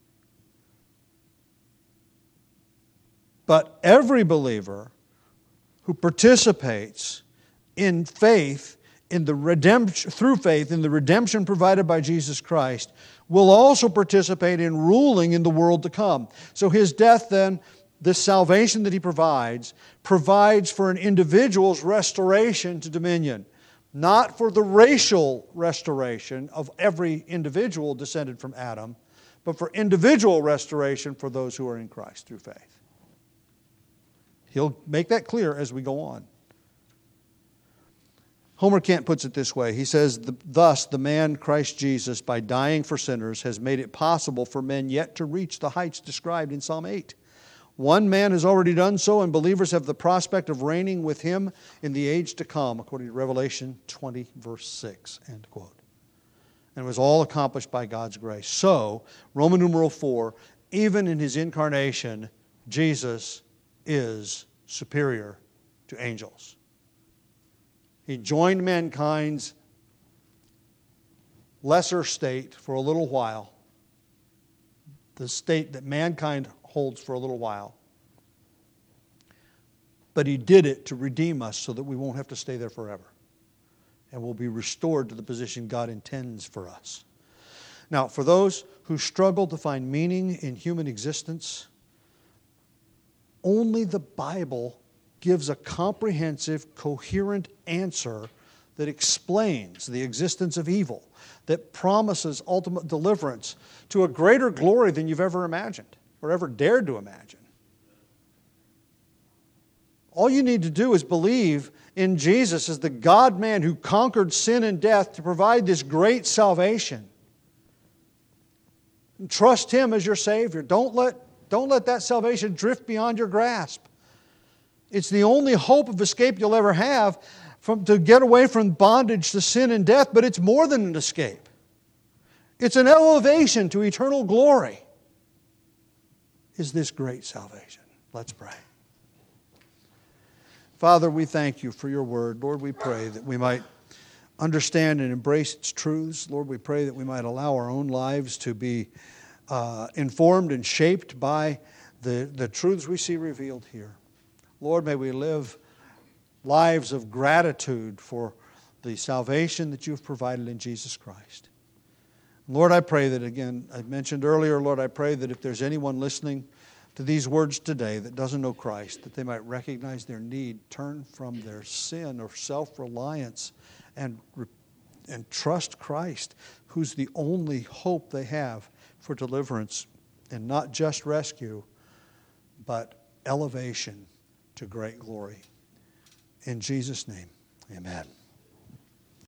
But every believer who participates in faith, in the redemption, through faith in the redemption provided by Jesus Christ, will also participate in ruling in the world to come. So His death then, this salvation that He provides, provides for an individual's restoration to dominion. Not for the racial restoration of every individual descended from Adam, but for individual restoration for those who are in Christ through faith. He'll make that clear as we go on. Homer Kent puts it this way. He says, thus the man Christ Jesus, by dying for sinners, has made it possible for men yet to reach the heights described in Psalm eight. One man has already done so, and believers have the prospect of reigning with Him in the age to come, according to Revelation twenty, verse six, end quote. And it was all accomplished by God's grace. So, Roman numeral four, even in His incarnation, Jesus is superior to angels. He joined mankind's lesser state for a little while, the state that mankind holds for a little while. But He did it to redeem us so that we won't have to stay there forever. And we'll be restored to the position God intends for us. Now, for those who struggle to find meaning in human existence, only the Bible gives a comprehensive, coherent answer that explains the existence of evil, that promises ultimate deliverance to a greater glory than you've ever imagined or ever dared to imagine. All you need to do is believe in Jesus as the God-man who conquered sin and death to provide this great salvation. And trust Him as your Savior. Don't let, don't let that salvation drift beyond your grasp. It's the only hope of escape you'll ever have from, to get away from bondage to sin and death, but it's more than an escape. It's an elevation to eternal glory. Is this great salvation? Let's pray. Father, we thank You for Your word. Lord, we pray that we might understand and embrace its truths. Lord, we pray that we might allow our own lives to be uh, informed and shaped by the, the truths we see revealed here. Lord, may we live lives of gratitude for the salvation that You've provided in Jesus Christ. Lord, I pray that, again, I mentioned earlier, Lord, I pray that if there's anyone listening to these words today that doesn't know Christ, that they might recognize their need, turn from their sin or self-reliance, and, and trust Christ, who's the only hope they have for deliverance, and not just rescue, but elevation to great glory. In Jesus' name, amen.